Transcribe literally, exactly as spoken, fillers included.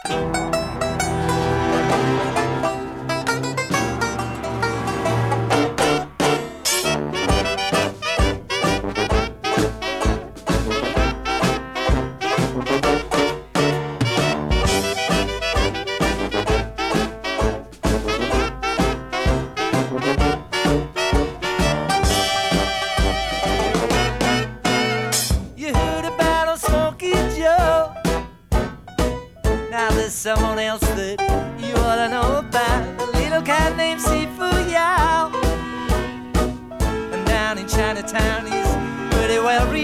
You heard about old Smokey Joe. Now there's someone else that you ought to know about. A little cat named Sifu Yao. And down in Chinatown he's pretty well real.